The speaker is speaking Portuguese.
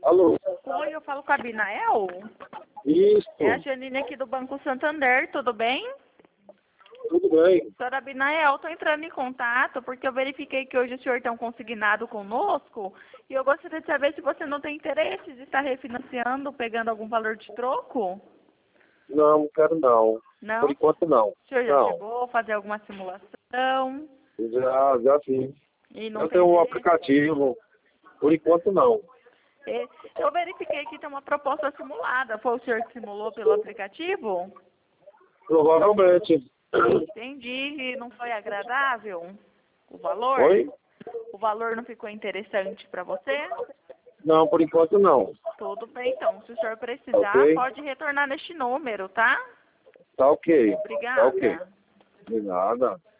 Alô? Oi, eu falo com a Binael. Isso, É a Janine aqui do Banco Santander, tudo bem? tudo bem. Senhora Binael, estou entrando em contato porque eu verifiquei que hoje o senhor tem um consignado conosco e eu gostaria de saber se você não tem interesse de estar refinanciando, pegando algum valor de troco? Não quero não. Não? Por enquanto não. O senhor já Não, chegou a fazer alguma simulação já sim. e não Eu tem tenho um interesse? aplicativo. Por enquanto não. Eu verifiquei que tem uma proposta simulada. Foi o senhor que simulou pelo aplicativo? Provavelmente. Entendi. E não foi agradável o valor? Oi? O valor não ficou interessante para você? Não, por enquanto não. Tudo bem, então. Se o senhor Tá precisar, ok? pode retornar neste número, tá? Tá ok. Tá ok. Obrigada. De nada.